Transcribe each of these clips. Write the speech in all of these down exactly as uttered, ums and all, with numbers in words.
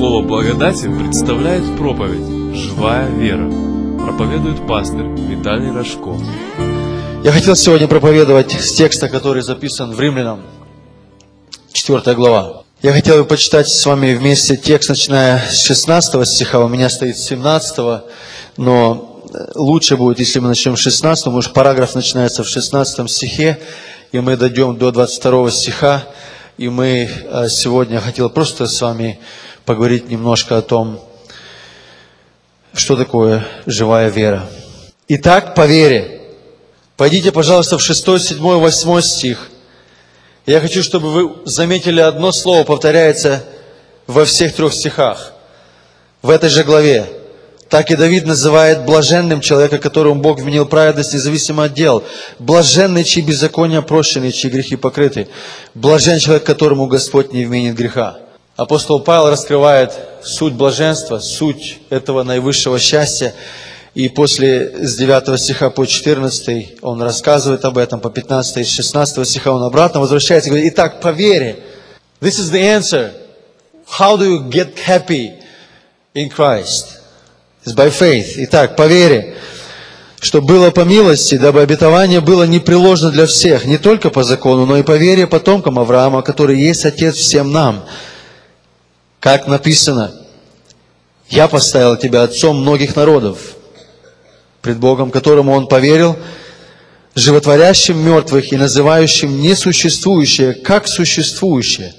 Слово благодати представляет проповедь «Живая вера». Проповедует пастырь Виталий Рожко. Я хотел сегодня проповедовать с текста, который записан в Римлянам, четвёртая глава. Я хотел бы почитать с вами вместе текст, начиная с шестнадцатого стиха. У меня стоит с семнадцатого, но лучше будет, если мы начнем с шестнадцатого, потому что параграф начинается в шестнадцатом стихе, и мы дойдем до двадцать второго стиха. И мы сегодня, хотел просто с вами поговорить немножко о том, что такое живая вера. Итак, по вере. Пойдите, пожалуйста, в шестой, седьмой, восьмой стих. Я хочу, чтобы вы заметили, одно слово повторяется во всех трех стихах. В этой же главе. Так и Давид называет блаженным человека, которому Бог вменил праведность независимо от дел. Блаженный, чьи беззакония прощены, чьи грехи покрыты. Блажен человек, которому Господь не вменит греха. Апостол Павел раскрывает суть блаженства, суть этого наивысшего счастья. И после с девятого стиха по четырнадцатый он рассказывает об этом, по пятнадцатый, с шестнадцатого стиха он обратно возвращается и говорит: итак, по вере. This is the answer. How do you get happy in Christ? It's by faith. Итак, по вере, что было по милости, дабы обетование было непреложно для всех, не только по закону, но и по вере потомкам Авраама, который есть Отец всем нам. Как написано: «Я поставил тебя отцом многих народов», пред Богом, которому он поверил, животворящим мертвых и называющим несуществующее, как существующее.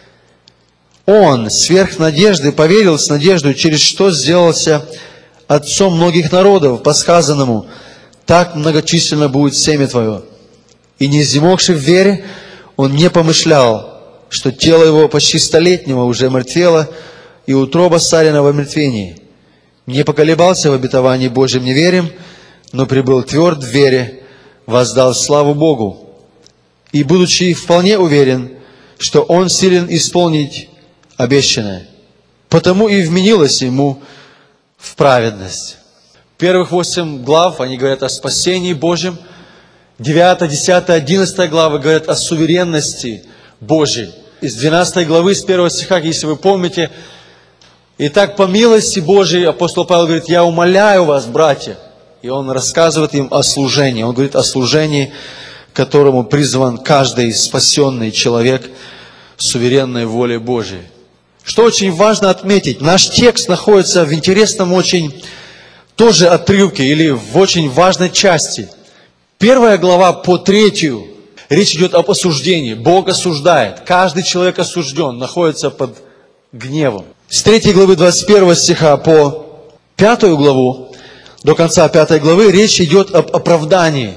Он сверх надежды поверил с надеждой, через что сделался отцом многих народов, по сказанному: так многочисленно будет семя твое. И не изнемогши в вере, он не помышлял, что тело его почти столетнего уже мертвело, и утроба Сарина в омертвении. Не поколебался в обетовании Божьем неверием, но прибыл тверд в вере, воздал славу Богу. И, будучи вполне уверен, что он силен исполнить обещанное, потому и вменилось ему в праведность. Первых восемь глав, они говорят о спасении Божьем. девятая, десятая, одиннадцатая главы говорят о суверенности Божьей. Из двенадцатой главы, с первого стиха, если вы помните: «Итак, по милости Божией», апостол Павел говорит: «Я умоляю вас, братья». И он рассказывает им о служении. Он говорит о служении, к которому призван каждый спасенный человек суверенной волей Божией. Что очень важно отметить, наш текст находится в интересном очень тоже отрывке или в очень важной части. Первая глава по третью. Речь идет об осуждении. Бог осуждает. Каждый человек осужден, находится под гневом. С третьей главы двадцать первого стиха по пятую главу, до конца пятой главы, речь идет об оправдании.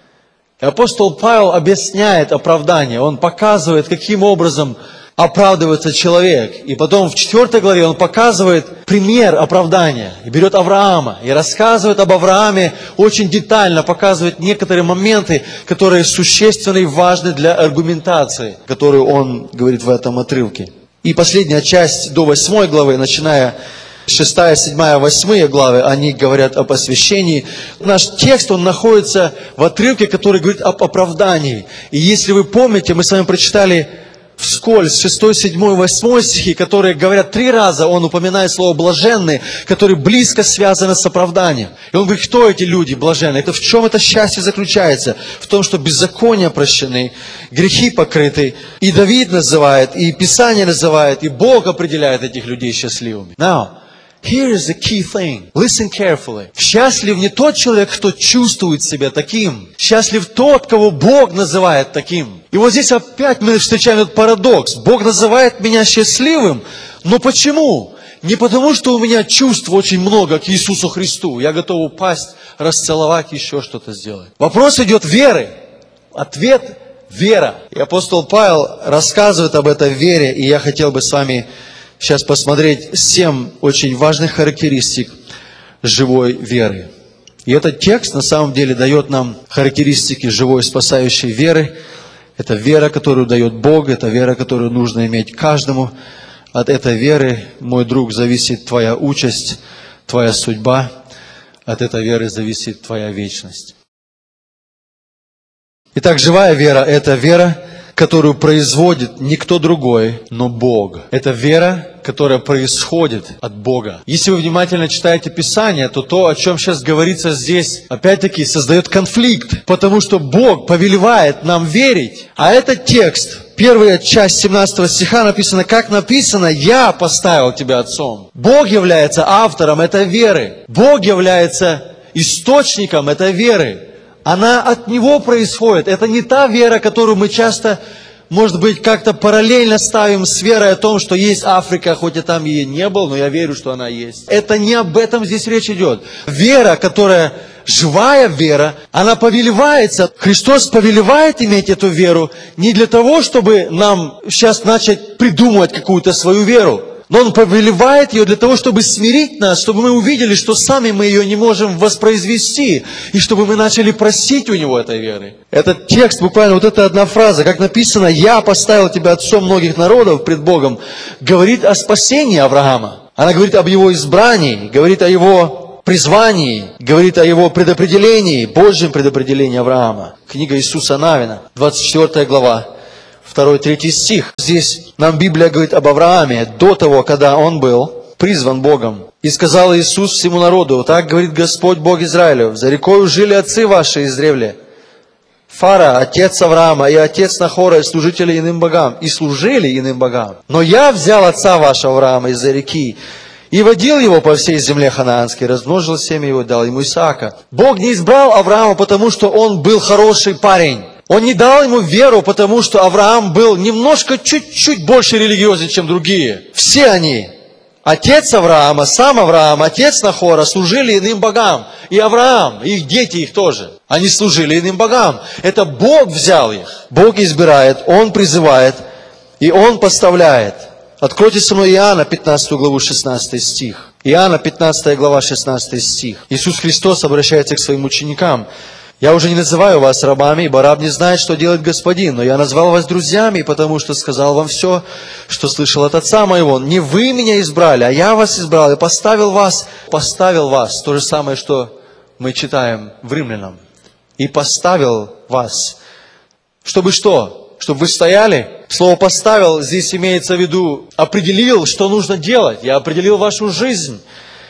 И апостол Павел объясняет оправдание. Он показывает, каким образом оправдывается человек. И потом в четвёртой главе он показывает пример оправдания. И берет Авраама. И рассказывает об Аврааме очень детально, показывает некоторые моменты, которые существенны и важны для аргументации, которую он говорит в этом отрывке. И последняя часть до восьмой главы, начиная с шестая, седьмая, восьмая главы, они говорят об освящении. Наш текст, он находится в отрывке, который говорит об оправдании. И если вы помните, мы с вами прочитали вскользь шестой, седьмой, восьмой стихи, которые говорят три раза, он упоминает слово «блаженные», которые близко связаны с оправданием. И он говорит: кто эти люди блаженные? Это в чем это счастье заключается? В том, что беззакония прощены, грехи покрыты. И Давид называет, и Писание называет, и Бог определяет этих людей счастливыми. Now, here is the key thing. Listen carefully. Счастлив не тот человек, кто чувствует себя таким. Счастлив тот, кого Бог называет таким. И вот здесь опять мы встречаем этот парадокс. Бог называет меня счастливым. Но почему? Не потому, что у меня чувств очень много к Иисусу Христу. Я готов упасть, расцеловать, еще что-то сделать. Вопрос идет веры. Ответ – вера. И апостол Павел рассказывает об этой вере. И я хотел бы с вами сейчас посмотреть семь очень важных характеристик живой веры. И этот текст на самом деле дает нам характеристики живой спасающей веры. Это вера, которую дает Бог, это вера, которую нужно иметь каждому. От этой веры, мой друг, зависит твоя участь, твоя судьба. От этой веры зависит твоя вечность. Итак, живая вера – это вера, которую производит никто другой, но Бог. Это вера, которая происходит от Бога. Если вы внимательно читаете Писание, то то, о чем сейчас говорится здесь, опять-таки создает конфликт, потому что Бог повелевает нам верить. А этот текст, первая часть семнадцатого стиха написано, как написано, «Я поставил тебя отцом». Бог является автором этой веры. Бог является источником этой веры. Она от Него происходит. Это не та вера, которую мы часто, может быть, как-то параллельно ставим с верой о том, что есть Африка, хоть и там ее не было, но я верю, что она есть. Это не об этом здесь речь идет. Вера, которая живая вера, она повелевается. Христос повелевает иметь эту веру не для того, чтобы нам сейчас начать придумывать какую-то свою веру, но Он повелевает ее для того, чтобы смирить нас, чтобы мы увидели, что сами мы ее не можем воспроизвести, и чтобы мы начали просить у Него этой веры. Этот текст, буквально вот эта одна фраза, как написано, «Я поставил тебя отцом многих народов пред Богом», говорит о спасении Авраама. Она говорит об его избрании, говорит о его призвании, говорит о его предопределении, Божьем предопределении Авраама. Книга Иисуса Навина, двадцать четвёртая глава. второй-третий стих. Здесь нам Библия говорит об Аврааме до того, когда он был призван Богом. «И сказал Иисус всему народу, так говорит Господь Бог Израилев, за рекою жили отцы ваши издревле. Фара, отец Авраама, и отец Нахора, и служители иным богам, и служили иным богам. Но я взял отца вашего Авраама из-за реки, и водил его по всей земле ханаанской, размножил семя его, дал ему Исаака». Бог не избрал Авраама, потому что он был хороший парень. Он не дал ему веру, потому что Авраам был немножко, чуть-чуть больше религиозен, чем другие. Все они, отец Авраама, сам Авраам, отец Нахора, служили иным богам. И Авраам, и их дети их тоже. Они служили иным богам. Это Бог взял их. Бог избирает, Он призывает, и Он поставляет. Откройте со мной Иоанна пятнадцатую главу, шестнадцатый стих. Иоанна пятнадцатая глава, шестнадцатый стих. Иисус Христос обращается к своим ученикам. «Я уже не называю вас рабами, ибо раб не знает, что делает господин, но я назвал вас друзьями, потому что сказал вам все, что слышал от Отца моего. Не вы меня избрали, а я вас избрал и поставил вас». Поставил вас, то же самое, что мы читаем в Римлянам. «И поставил вас». Чтобы что? Чтобы вы стояли? Слово «поставил» здесь имеется в виду определил, что нужно делать. Я определил вашу жизнь.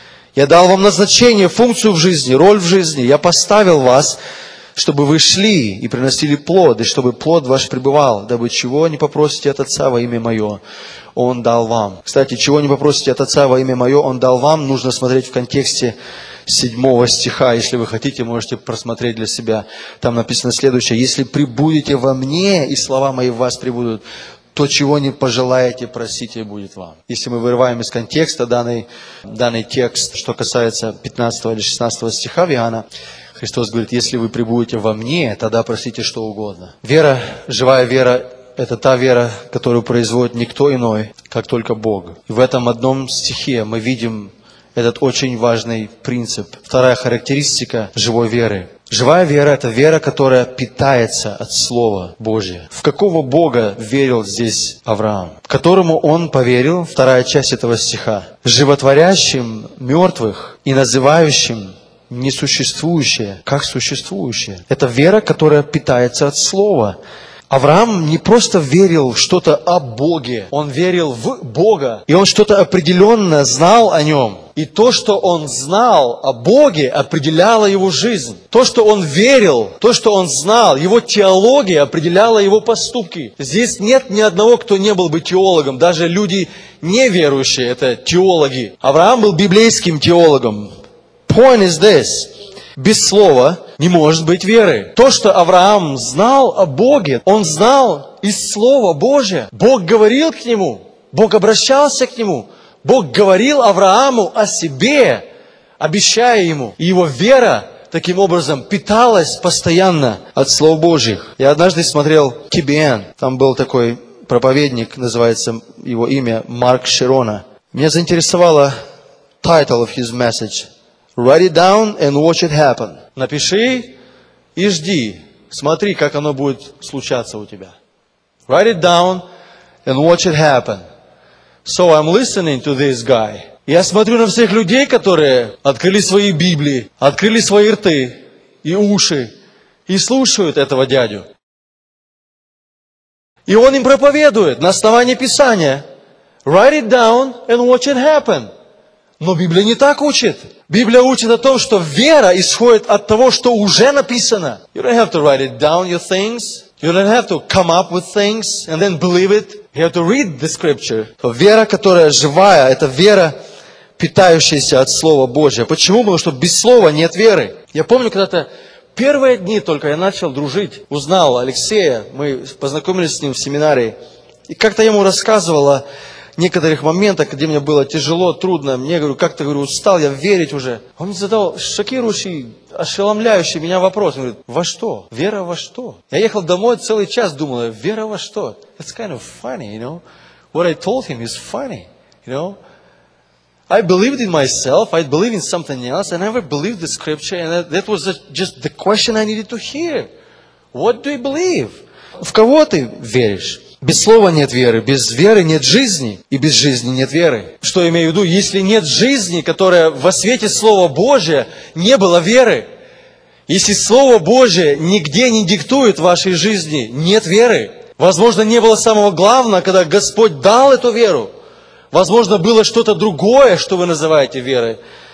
Я дал вам назначение, функцию в жизни, роль в жизни. Я поставил вас, чтобы вы шли и приносили плод, и чтобы плод ваш пребывал, дабы чего не попросите от Отца во имя Мое, Он дал вам. Кстати, чего не попросите от Отца во имя Мое, Он дал вам, нужно смотреть в контексте седьмого стиха. Если вы хотите, можете просмотреть для себя. Там написано следующее. «Если пребудете во Мне, и слова Мои в вас пребудут, то, чего не пожелаете, просите, будет вам». Если мы вырываем из контекста данный, данный текст, что касается пятнадцатого или шестнадцатого стиха в Иоанна, Христос говорит, если вы пребудете во Мне, тогда просите что угодно. Вера, живая вера, это та вера, которую производит никто иной, как только Бог. И в этом одном стихе мы видим этот очень важный принцип. Вторая характеристика живой веры. Живая вера – это вера, которая питается от Слова Божия. В какого Бога верил здесь Авраам? Которому он поверил, вторая часть этого стиха, животворящим мертвых и называющим несуществующее как существующее. Это вера, которая питается от Слова. Авраам не просто верил в что-то о Боге, он верил в Бога, и он что-то определенно знал о Нем. И то, что он знал о Боге, определяло его жизнь. То, что он верил, то, что он знал, его теология определяла его поступки. Здесь нет ни одного, кто не был бы теологом. Даже люди неверующие – это теологи. Авраам был библейским теологом. Point is this. Без слова не может быть веры. То, что Авраам знал о Боге, он знал из Слова Божия. Бог говорил к нему, Бог обращался к нему, Бог говорил Аврааму о себе, обещая ему. И его вера таким образом питалась постоянно от Слов Божьих. Я однажды смотрел Ти Би Эн, там был такой проповедник, называется его имя Марк Широна. Меня заинтересовало title of his message. Write it down and watch it happen. Напиши и жди. Смотри, как оно будет случаться у тебя. Write it down and watch it happen. So I'm listening to this guy. Я смотрю на всех людей, которые открыли свои Библии, открыли свои рты и уши и слушают этого дядю. И он им проповедует на основании Писания. Write it down and watch it happen. Но Библия не так учит. Библия учит о том, что вера исходит от того, что уже написано. You don't have to write it down, your things. You don't have to come up with things and then believe it. You have to read the scripture. Вера, которая живая, это вера, питающаяся от Слова Божьего. Почему? Потому что без Слова нет веры. Я помню, когда-то первые дни только я начал дружить, узнал Алексея, мы познакомились с ним в семинарии. И как-то я ему рассказывал о некоторых моментах, где мне было тяжело, трудно. Мне, говорю, как-то, говорю, устал я верить уже. Он мне задал шокирующий, ошеломляющий меня вопрос. Он говорит, во что? Вера во что? Я ехал домой, целый час думал, вера во что? That's kind of funny, you know. What I told him is funny, you know. I believed in myself, I believed in something else, I never believed the scripture, and that, that was just the question I needed to hear. What do you believe? В кого ты веришь? Без слова нет веры, без веры нет жизни, и без жизни нет веры. Что я имею в виду? Если нет жизни, которая во свете Слова Божия, не было веры. Если Слово Божие нигде не диктует вашей жизни, нет веры. Возможно, не было самого главного, когда Господь дал эту веру. Возможно, было что-то другое, что вы называете верой.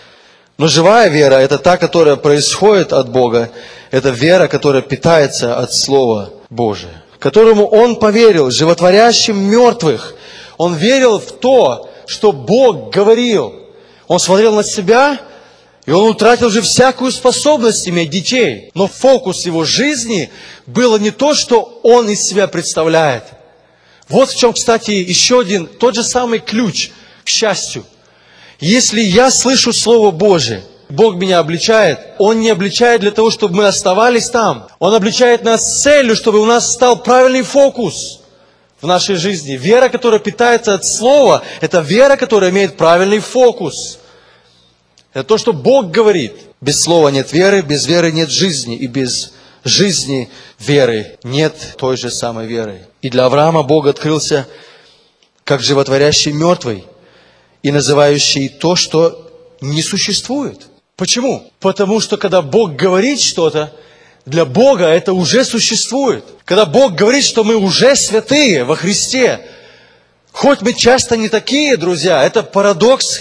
Но живая вера – это та, которая происходит от Бога. Это вера, которая питается от Слова Божия, которому он поверил, животворящим мертвых. Он верил в то, что Бог говорил. Он смотрел на себя, и он утратил уже всякую способность иметь детей. Но фокус его жизни было не то, что он из себя представляет. Вот в чем, кстати, еще один, тот же самый ключ к счастью. Если я слышу Слово Божие, Бог меня обличает, Он не обличает для того, чтобы мы оставались там. Он обличает нас с целью, чтобы у нас стал правильный фокус в нашей жизни. Вера, которая питается от Слова, это вера, которая имеет правильный фокус. Это то, что Бог говорит. Без Слова нет веры, без веры нет жизни, и без жизни веры нет той же самой веры. И для Авраама Бог открылся как животворящий мертвый и называющий то, что не существует. Почему? Потому что когда Бог говорит что-то, для Бога это уже существует. Когда Бог говорит, что мы уже святые во Христе, хоть мы часто не такие, друзья, это парадокс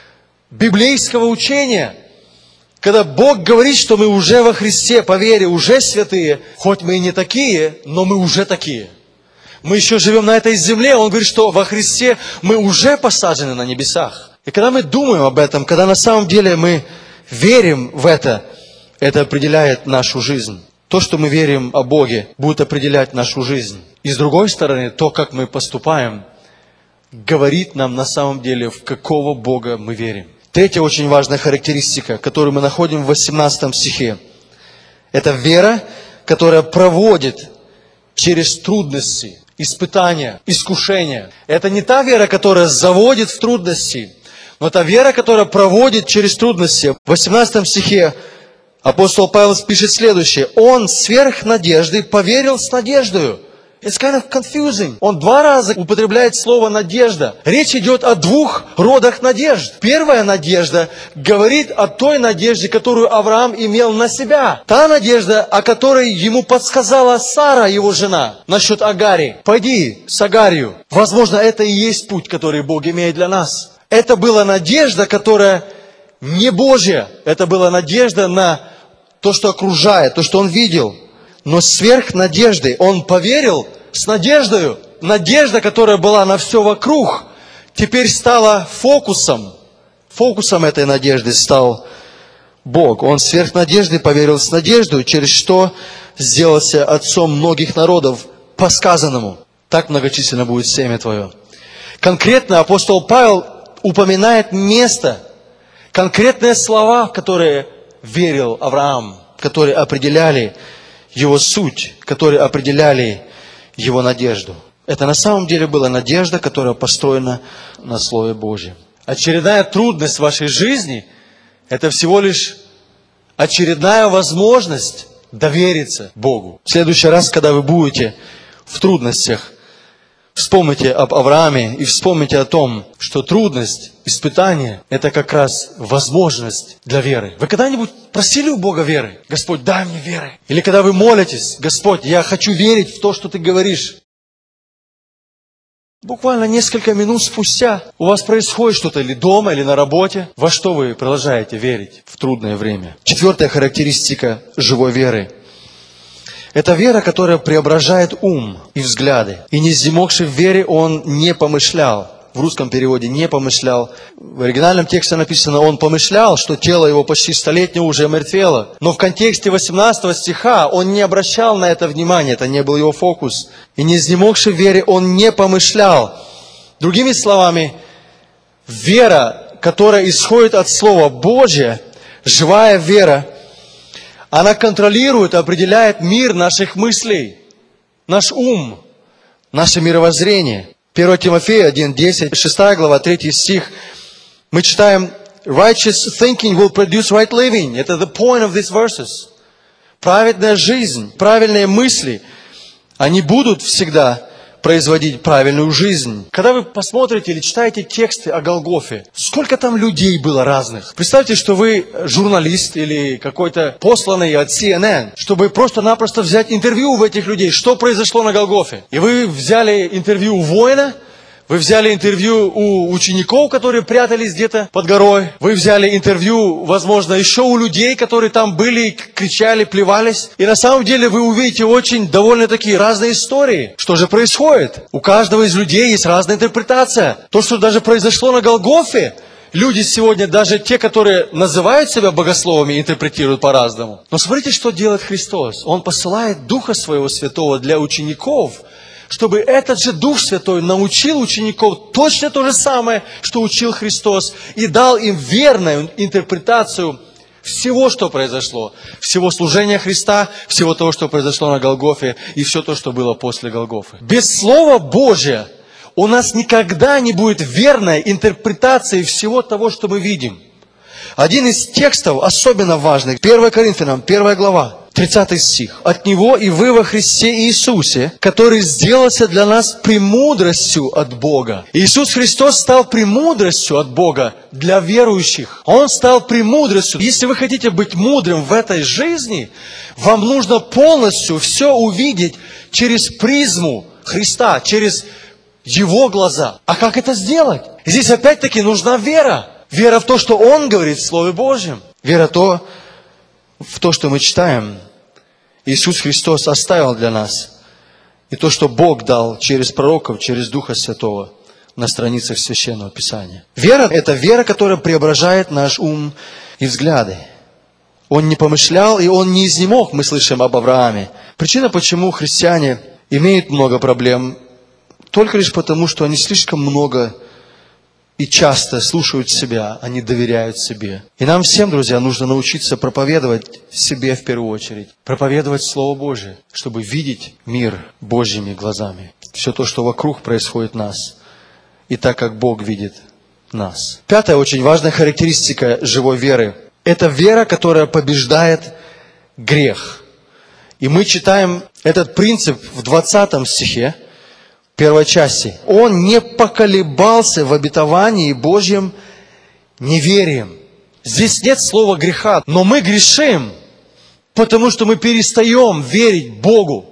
библейского учения. Когда Бог говорит, что мы уже во Христе, по вере, уже святые, хоть мы и не такие, но мы уже такие. Мы еще живем на этой земле, Он говорит, что во Христе мы уже посажены на небесах. И когда мы думаем об этом, когда на самом деле мы верим в это, это определяет нашу жизнь. То, что мы верим о Боге, будет определять нашу жизнь. И с другой стороны, то, как мы поступаем, говорит нам на самом деле, в какого Бога мы верим. Третья очень важная характеристика, которую мы находим в восемнадцатом стихе. Это вера, которая проводит через трудности, испытания, искушения. Это не та вера, которая заводит в трудности, но это вера, которая проводит через трудности. В восемнадцатом стихе апостол Павел пишет следующее. Он сверх надежды поверил с надеждою. It's kind of confusing. Он два раза употребляет слово «надежда». Речь идет о двух родах надежд. Первая надежда говорит о той надежде, которую Авраам имел на себя. Та надежда, о которой ему подсказала Сара, его жена, насчет Агари. Пойди с Агарью. Возможно, это и есть путь, который Бог имеет для нас. Это была надежда, которая не Божья. Это была надежда на то, что окружает, то, что он видел. Но сверх надежды он поверил с надеждою. Надежда, которая была на все вокруг, теперь стала фокусом. Фокусом этой надежды стал Бог. Он сверх надежды поверил с надеждой, через что сделался отцом многих народов по сказанному. Так многочисленно будет семя твое. Конкретно апостол Павел упоминает место, конкретные слова, в которые верил Авраам, которые определяли его суть, которые определяли его надежду. Это на самом деле была надежда, которая построена на Слове Божьем. Очередная трудность в вашей жизни – это всего лишь очередная возможность довериться Богу. В следующий раз, когда вы будете в трудностях, вспомните об Аврааме и вспомните о том, что трудность, испытание – это как раз возможность для веры. Вы когда-нибудь просили у Бога веры? Господь, дай мне веры. Или когда вы молитесь, Господь, я хочу верить в то, что Ты говоришь. Буквально несколько минут спустя у вас происходит что-то или дома, или на работе. Во что вы продолжаете верить в трудное время? Четвертая характеристика живой веры. Это вера, которая преображает ум и взгляды. И не изнемогший в вере он не помышлял. В русском переводе не помышлял. В оригинальном тексте написано, он помышлял, что тело его почти столетнее уже мертвело. Но в контексте восемнадцатого стиха он не обращал на это внимания, это не был его фокус. И не изнемогший в вере он не помышлял. Другими словами, вера, которая исходит от Слова Божия, живая вера, она контролирует, определяет мир наших мыслей, наш ум, наше мировоззрение. первое Тимофея один десять, шестая глава, третий стих. Мы читаем, righteous thinking will produce right living. Это the point of these verses. Праведная жизнь, правильные мысли, они будут всегда производить правильную жизнь. Когда вы посмотрите или читаете тексты о Голгофе, сколько там людей было разных. Представьте, что вы журналист или какой-то посланный от си эн эн, чтобы просто-напросто взять интервью у этих людей, что произошло на Голгофе. И вы взяли интервью у воина, вы взяли интервью у учеников, которые прятались где-то под горой. Вы взяли интервью, возможно, еще у людей, которые там были, кричали, плевались. И на самом деле вы увидите очень довольно такие разные истории. Что же происходит? У каждого из людей есть разная интерпретация. То, что даже произошло на Голгофе, люди сегодня, даже те, которые называют себя богословами, интерпретируют по-разному. Но смотрите, что делает Христос. Он посылает Духа Своего Святого для учеников, чтобы этот же Дух Святой научил учеников точно то же самое, что учил Христос, и дал им верную интерпретацию всего, что произошло, всего служения Христа, всего того, что произошло на Голгофе, и все то, что было после Голгофы. Без Слова Божия у нас никогда не будет верной интерпретации всего того, что мы видим. Один из текстов особенно важный, первое Коринфянам, первая глава, тридцатый стих. «От Него и вы во Христе Иисусе, который сделался для нас премудростью от Бога». Иисус Христос стал премудростью от Бога для верующих. Он стал премудростью. Если вы хотите быть мудрым в этой жизни, вам нужно полностью все увидеть через призму Христа, через Его глаза. А как это сделать? Здесь опять-таки нужна вера. Вера в то, что Он говорит в Слове Божьем. Вера в то, в то, что мы читаем. Иисус Христос оставил для нас. И то, что Бог дал через пророков, через Духа Святого на страницах Священного Писания. Вера – это вера, которая преображает наш ум и взгляды. Он не помышлял, и он не изнемог, мы слышим об Аврааме. Причина, почему христиане имеют много проблем, только лишь потому, что они слишком много и часто слушают себя, они доверяют себе. И нам всем, друзья, нужно научиться проповедовать себе в первую очередь. Проповедовать Слово Божие, чтобы видеть мир Божьими глазами. Все то, что вокруг происходит в нас. И так, как Бог видит нас. Пятая очень важная характеристика живой веры. Это вера, которая побеждает грех. И мы читаем этот принцип в двадцатом стихе. Первой части. Он не поколебался в обетовании Божьем неверием. Здесь нет слова греха, но мы грешим, потому что мы перестаем верить Богу.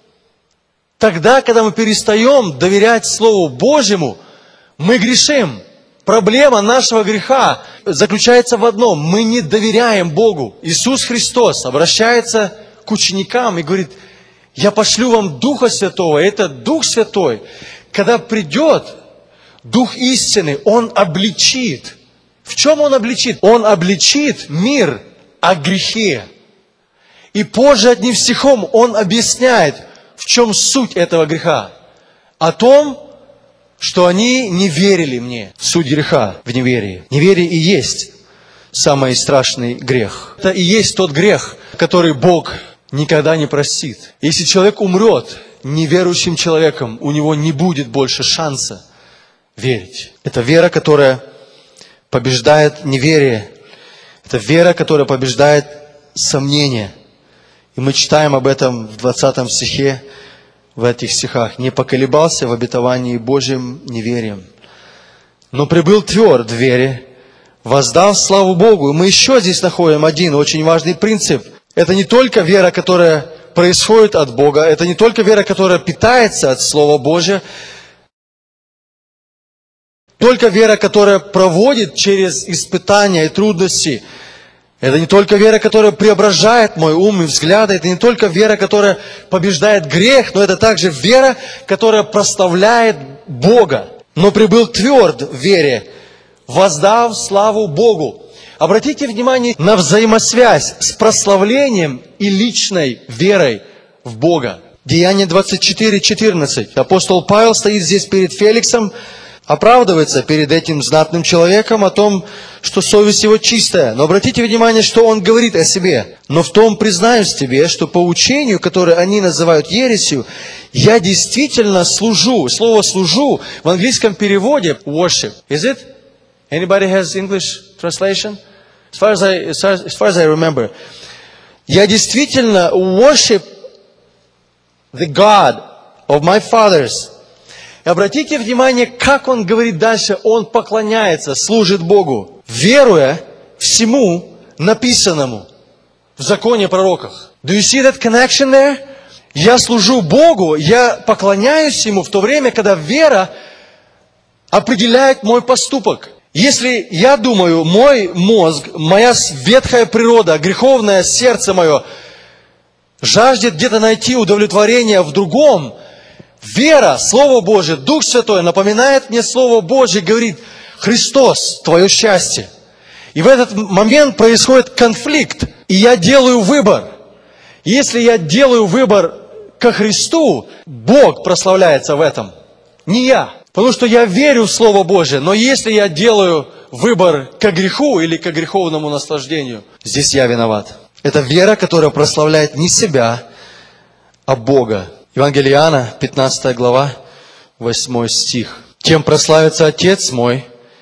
Тогда, когда мы перестаем доверять Слову Божьему, мы грешим. Проблема нашего греха заключается в одном. Мы не доверяем Богу. Иисус Христос обращается к ученикам и говорит: я пошлю вам Духа Святого. Этот Дух Святой, когда придет, Дух истины, Он обличит. В чем Он обличит? Он обличит мир о грехе. И позже одним стихом Он объясняет, в чем суть этого греха. О том, что они не верили мне. Суть греха в неверии. Неверие и есть самый страшный грех. Это и есть тот грех, который Бог никогда не простит. Если человек умрет неверующим человеком, у него не будет больше шанса верить. Это вера, которая побеждает неверие. Это вера, которая побеждает сомнение. И мы читаем об этом в двадцатом стихе, в этих стихах. «Не поколебался в обетовании Божьим неверием, но прибыл тверд в вере, воздав славу Богу». И мы еще здесь находим один очень важный принцип. Это не только вера, которая происходит от Бога, это не только вера, которая питается от Слова Божия, только вера, которая проводит через испытания и трудности. Это не только вера, которая преображает мой ум и взгляды. Это не только вера, которая побеждает грех, но это также вера, которая прославляет Бога. Но прибыл тверд в вере, воздав славу Богу. Обратите внимание на взаимосвязь с прославлением и личной верой в Бога. Деяние двадцать четыре четырнадцать. Апостол Павел стоит здесь перед Феликсом, оправдывается перед этим знатным человеком о том, что совесть его чистая. Но обратите внимание, что он говорит о себе. «Но в том признаюсь тебе, что по учению, которое они называют ересью, я действительно служу». Слово «служу» в английском переводе worship. Is it? Anybody has English translation? As far as I, as far, as far as I remember. Я действительно worship the God of my fathers. И обратите внимание, как он говорит дальше. Он поклоняется, служит Богу, веруя всему написанному в законе пророках. Do you see that connection there? Я служу Богу, я поклоняюсь Ему в то время, когда вера определяет мой поступок. Если я думаю, мой мозг, моя ветхая природа, греховное сердце мое жаждет где-то найти удовлетворение в другом, вера, Слово Божие, Дух Святой напоминает мне Слово Божие, говорит: Христос, твое счастье. И в этот момент происходит конфликт, и я делаю выбор. Если я делаю выбор ко Христу, Бог прославляется в этом, не я. Потому что я верю в Слово Божие, но если я делаю выбор ко греху или ко греховному наслаждению, здесь я виноват. Это вера, которая прославляет не себя, а Бога. Евангелие Иоанна, пятнадцатая глава, восьмой стих. «Тем прославится Отец мой,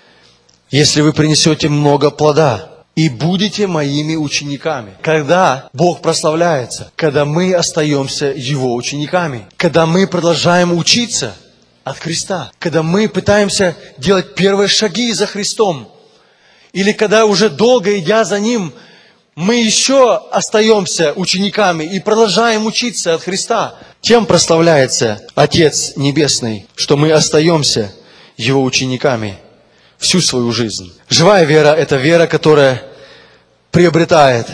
если вы принесете много плода, и будете моими учениками». Когда Бог прославляется? Когда мы остаемся Его учениками. Когда мы продолжаем учиться от Христа. Когда мы пытаемся делать первые шаги за Христом. Или когда уже долго идя за Ним, мы еще остаемся учениками и продолжаем учиться от Христа. Тем прославляется Отец Небесный, что мы остаемся Его учениками всю свою жизнь. Живая вера – это вера, которая приобретает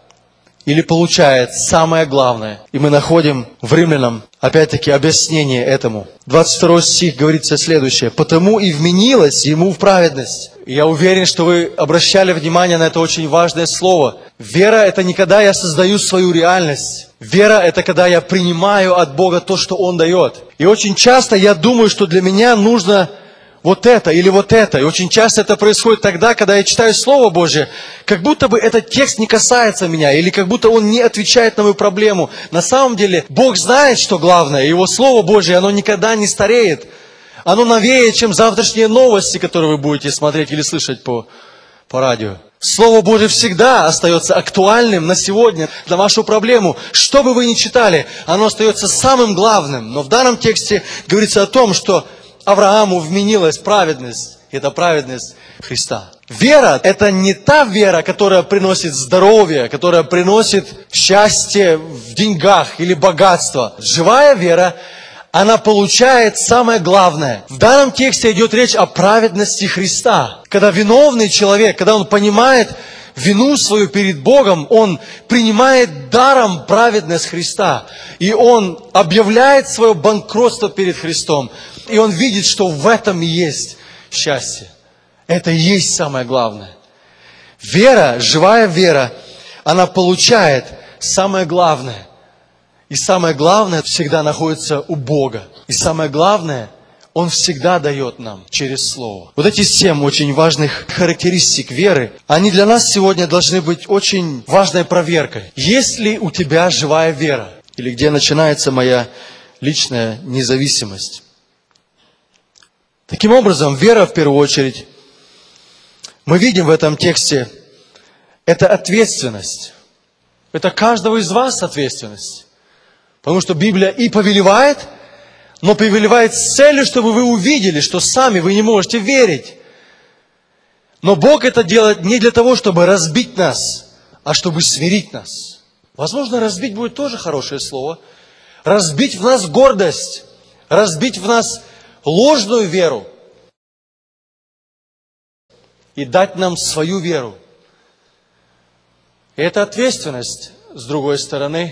или получает самое главное. И мы находим в Римлянам, опять-таки, объяснение этому. двадцать второй стих говорится следующее. «Потому и вменилось ему в праведность». Я уверен, что вы обращали внимание на это очень важное слово. Вера – это не когда я создаю свою реальность. Вера – это когда я принимаю от Бога то, что Он дает. И очень часто я думаю, что для меня нужно вот это или вот это. И очень часто это происходит тогда, когда я читаю Слово Божие, как будто бы этот текст не касается меня, или как будто он не отвечает на мою проблему. На самом деле, Бог знает, что главное. Его Слово Божие, оно никогда не стареет. Оно новее, чем завтрашние новости, которые вы будете смотреть или слышать по, по радио. Слово Божие всегда остается актуальным на сегодня, на вашу проблему. Что бы вы ни читали, оно остается самым главным. Но в данном тексте говорится о том, что Аврааму вменилась праведность. Это праведность Христа. Вера – это не та вера, которая приносит здоровье, которая приносит счастье в деньгах или богатство. Живая вера – она получает самое главное. В данном тексте идет речь о праведности Христа. Когда виновный человек, когда он понимает вину свою перед Богом, он принимает даром праведность Христа. И он объявляет свое банкротство перед Христом. И он видит, что в этом и есть счастье. Это и есть самое главное. Вера, живая вера, она получает самое главное. И самое главное всегда находится у Бога. И самое главное, Он всегда дает нам через Слово. Вот эти семь очень важных характеристик веры, они для нас сегодня должны быть очень важной проверкой. Есть ли у тебя живая вера? Или где начинается моя личная независимость? Таким образом, вера, в первую очередь, мы видим в этом тексте, это ответственность. Это каждого из вас ответственность. Потому что Библия и повелевает, но повелевает с целью, чтобы вы увидели, что сами вы не можете верить. Но Бог это делает не для того, чтобы разбить нас, а чтобы смирить нас. Возможно, разбить будет тоже хорошее слово. Разбить в нас гордость, разбить в нас ложную веру. и дать нам свою веру. И это ответственность, с другой стороны.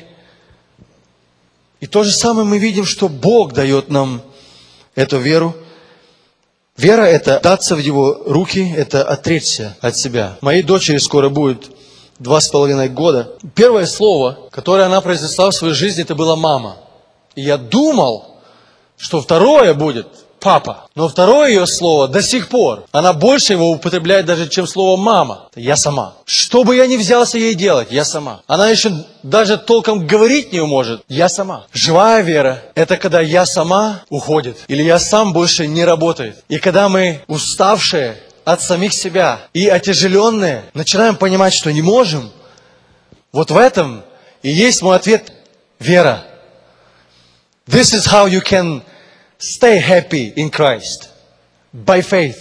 И то же самое мы видим, что Бог дает нам эту веру. Вера – это даться в Его руки, это отречься от себя. Моей дочери скоро будет два с половиной года. Первое слово, которое она произнесла в своей жизни, это было «мама». И я думал, что второе будет «папа». Но второе ее слово до сих пор, она больше его употребляет даже, чем слово «мама». Я сама. Что бы я ни взялся ей делать, я сама. Она еще даже толком говорить не может, я сама. Живая вера – это когда я сама уходит, или я сам больше не работает. И когда мы уставшие от самих себя и отяжеленные начинаем понимать, что не можем, вот в этом и есть мой ответ – вера. This is how you can stay happy in Christ. By faith.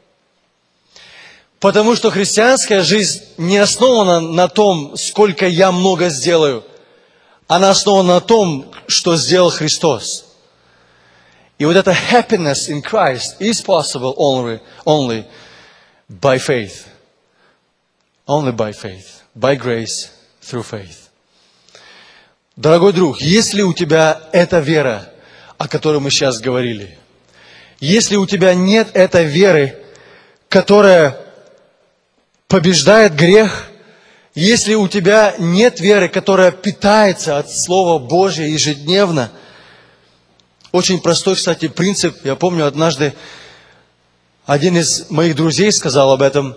Потому что христианская жизнь не основана на том, сколько я много сделаю. Она основана на том, что сделал Христос. И вот эта happiness in Christ is possible only, only by faith. Only by faith. By grace, through faith. Дорогой друг, если у тебя эта вера, о которой мы сейчас говорили, если у тебя нет этой веры, которая побеждает грех, если у тебя нет веры, которая питается от Слова Божьего ежедневно, очень простой, кстати, принцип. Я помню, однажды один из моих друзей сказал об этом: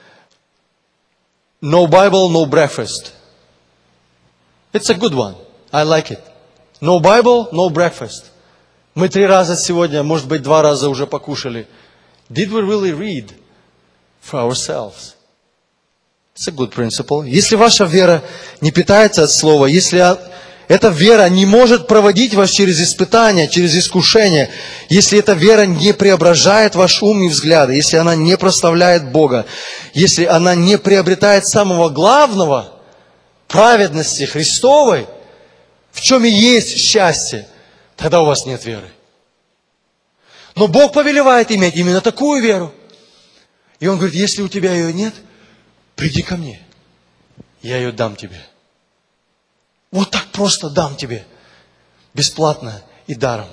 No Bible, no breakfast. It's a good one. I like it. No Bible, no breakfast. Мы три раза сегодня, может быть, два раза уже покушали. Did we really read for ourselves? It's a good principle. Если ваша вера не питается от Слова, если эта вера не может проводить вас через испытания, через искушения, если эта вера не преображает ваш ум и взгляды, если она не прославляет Бога, если она не приобретает самого главного, праведности Христовой, в чем и есть счастье, тогда у вас нет веры. Но Бог повелевает иметь именно такую веру. И Он говорит, если у тебя ее нет, приди ко мне, я ее дам тебе. Вот так просто дам тебе, бесплатно и даром.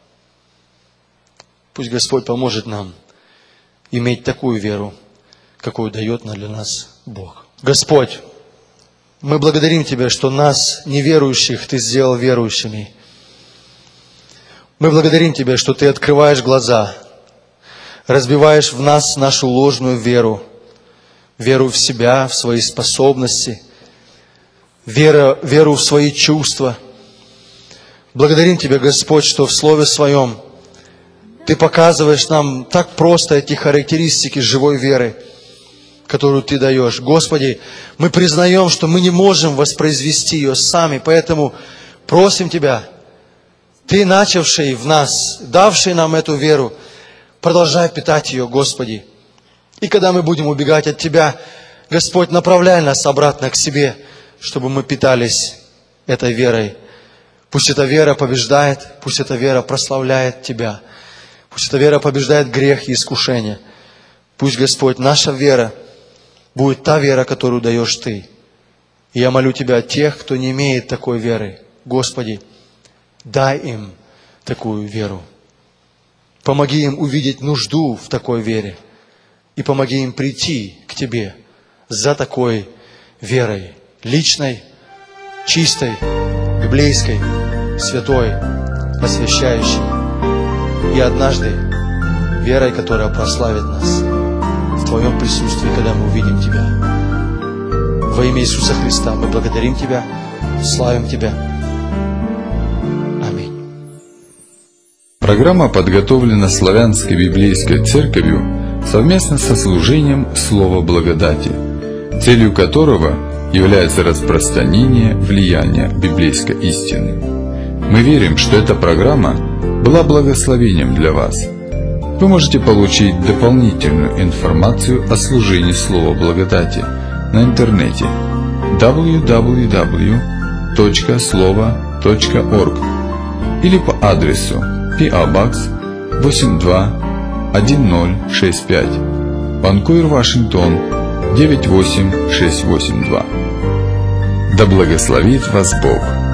Пусть Господь поможет нам иметь такую веру, какую дает для нас Бог. Господь, мы благодарим Тебя, что нас, неверующих, Ты сделал верующими. Мы благодарим Тебя, что Ты открываешь глаза, разбиваешь в нас нашу ложную веру, веру в себя, в свои способности, веру, веру в свои чувства. Благодарим Тебя, Господь, что в Слове Своем Ты показываешь нам так просто эти характеристики живой веры, которую Ты даешь. Господи, мы признаем, что мы не можем воспроизвести ее сами, поэтому просим Тебя, Ты, начавший в нас, давший нам эту веру, продолжай питать ее, Господи. И когда мы будем убегать от Тебя, Господь, направляй нас обратно к себе, чтобы мы питались этой верой. Пусть эта вера побеждает, пусть эта вера прославляет Тебя, пусть эта вера побеждает грех и искушение. Пусть, Господь, наша вера будет та вера, которую даешь Ты. И я молю Тебя о тех, кто не имеет такой веры. Господи, дай им такую веру. Помоги им увидеть нужду в такой вере. И помоги им прийти к Тебе за такой верой. Личной, чистой, библейской, святой, освящающей. И однажды верой, которая прославит нас в Твоем присутствии, когда мы увидим Тебя. Во имя Иисуса Христа мы благодарим Тебя, славим Тебя. Аминь. Программа подготовлена Славянской библейской церковью совместно со служением Слова Благодати, целью которого является распространение влияния библейской истины. Мы верим, что эта программа была благословением для вас. Вы можете получить дополнительную информацию о служении Слова Благодати на интернете дабл ю дабл ю дабл ю точка слова точка орг или по адресу пи о Box восемь два один ноль шесть пять, Ванкувер, Вашингтон, девять восемь шесть восемь два. Да благословит вас Бог!